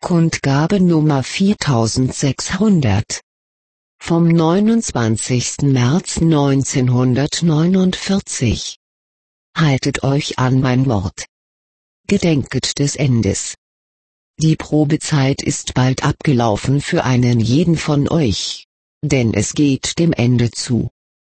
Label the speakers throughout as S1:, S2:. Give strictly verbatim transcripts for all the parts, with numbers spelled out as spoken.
S1: Kundgabe Nummer viertausendsechshundert. Vom neunundzwanzigsten März neunzehnhundertneunundvierzig. Haltet euch an mein Wort. Gedenket des Endes. Die Probezeit ist bald abgelaufen für einen jeden von euch, denn es geht dem Ende zu.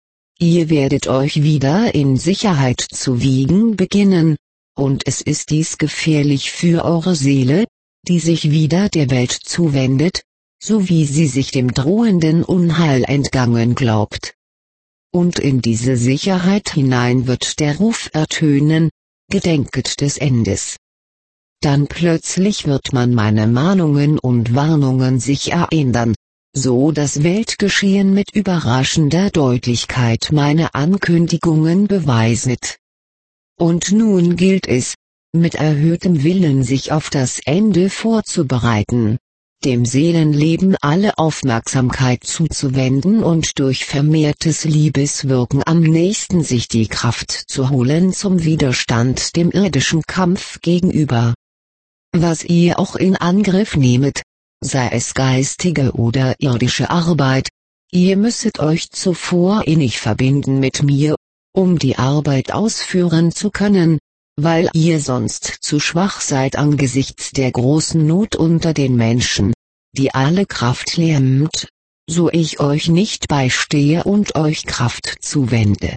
S1: Ihr werdet euch wieder in Sicherheit zu wiegen beginnen, und es ist dies gefährlich für eure Seele, die sich wieder der Welt zuwendet, so wie sie sich dem drohenden Unheil entgangen glaubt. Und in diese Sicherheit hinein wird der Ruf ertönen: Gedenket des Endes. Dann plötzlich wird man meine Mahnungen und Warnungen sich erinnern, so das Weltgeschehen mit überraschender Deutlichkeit meine Ankündigungen beweiset. Und nun gilt es, mit erhöhtem Willen sich auf das Ende vorzubereiten, dem Seelenleben alle Aufmerksamkeit zuzuwenden und durch vermehrtes Liebeswirken am nächsten sich die Kraft zu holen zum Widerstand dem irdischen Kampf gegenüber. Was ihr auch in Angriff nehmet, sei es geistige oder irdische Arbeit, ihr müsset euch zuvor innig verbinden mit mir, um die Arbeit ausführen zu können, weil ihr sonst zu schwach seid angesichts der großen Not unter den Menschen, die alle Kraft lähmt, so ich euch nicht beistehe und euch Kraft zuwende.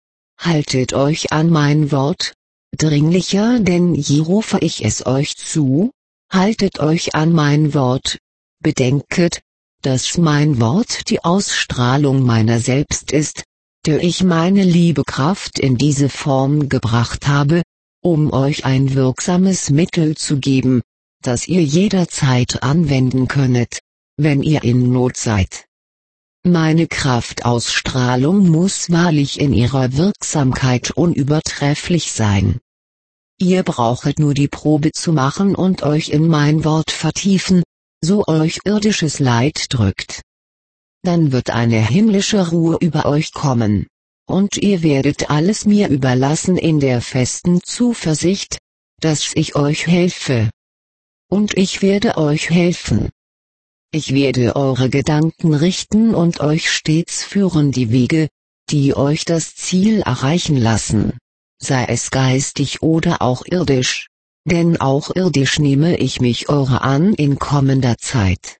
S1: Haltet euch an mein Wort, dringlicher denn je rufe ich es euch zu, haltet euch an mein Wort, bedenket, dass mein Wort die Ausstrahlung meiner selbst ist, der ich meine liebe Kraft in diese Form gebracht habe, um euch ein wirksames Mittel zu geben, das ihr jederzeit anwenden könnet, wenn ihr in Not seid. Meine Kraftausstrahlung muss wahrlich in ihrer Wirksamkeit unübertrefflich sein. Ihr brauchet nur die Probe zu machen und euch in mein Wort vertiefen, so euch irdisches Leid drückt. Dann wird eine himmlische Ruhe über euch kommen, und ihr werdet alles mir überlassen in der festen Zuversicht, dass ich euch helfe. Und ich werde euch helfen. Ich werde eure Gedanken richten und euch stets führen die Wege, die euch das Ziel erreichen lassen, sei es geistig oder auch irdisch, denn auch irdisch nehme ich mich eurer an in kommender Zeit.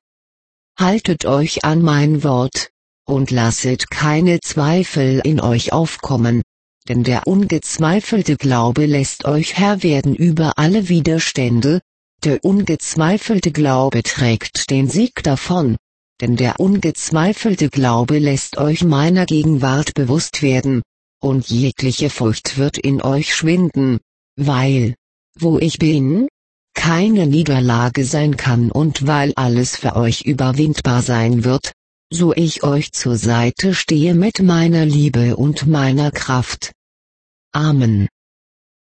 S1: Haltet euch an mein Wort, und lasset keine Zweifel in euch aufkommen, denn der ungezweifelte Glaube lässt euch Herr werden über alle Widerstände, der ungezweifelte Glaube trägt den Sieg davon, denn der ungezweifelte Glaube lässt euch meiner Gegenwart bewusst werden, und jegliche Furcht wird in euch schwinden, weil, wo ich bin, keine Niederlage sein kann und weil alles für euch überwindbar sein wird, so ich euch zur Seite stehe mit meiner Liebe und meiner Kraft. Amen.